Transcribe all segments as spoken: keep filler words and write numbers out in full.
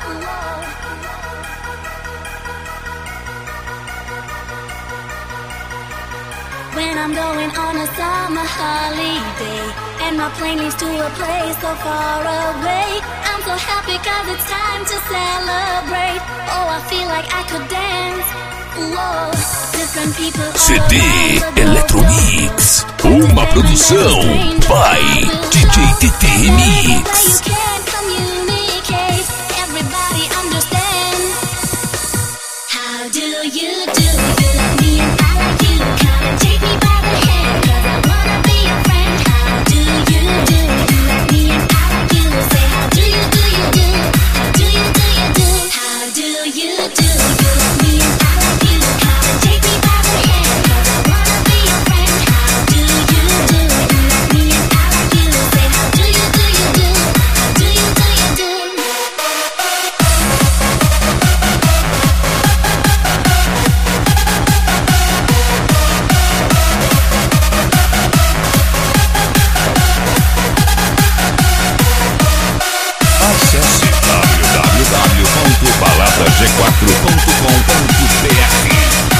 When I'm going on a summer holiday and my plane leaves to a place so far away, I'm so happy cause it's time to celebrate. Oh, I feel like I could dance. Whoa, different people all C D Electromix, uma produção by D J T T Remix. How do you do? You like me and I like you. Come and take me by the hand, cause I wanna be your friend. How do you do? You like me and I like you. Say how do you do you do? How do you do you do? How do you do? You like me and I like you. Come and take me by the hand, cause I wanna be your friend. How do you do? You like me and I like you. Say how do you do you do? How do you do you do? Acesse w w w ponto balada g quatro ponto com ponto b r.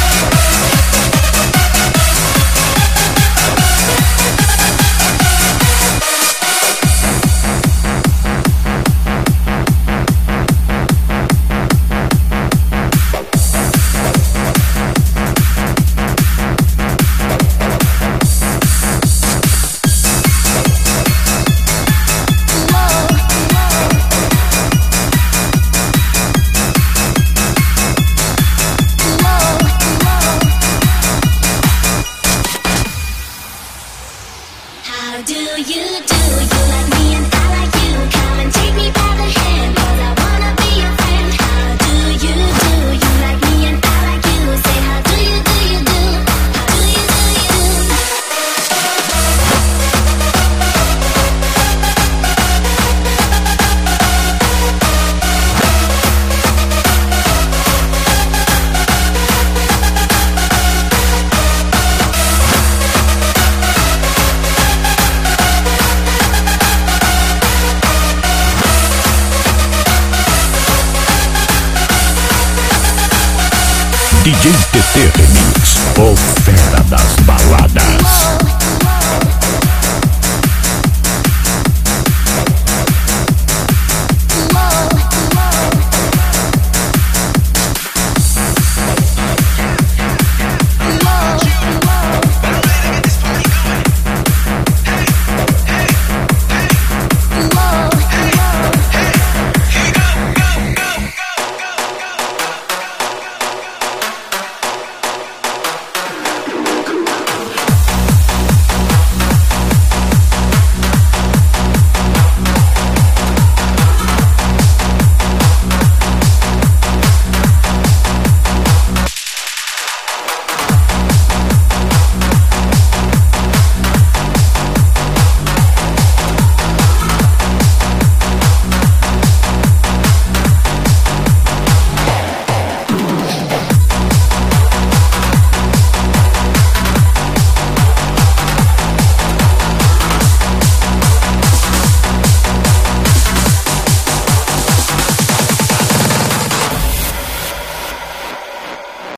How do you do? You like me and I like you. Come and take me by the hand, cause I wanna be your friend. How do you do? You like me and I like you. Say how do you do you do? How do you do you do? D J T T Remix, o fera das baladas.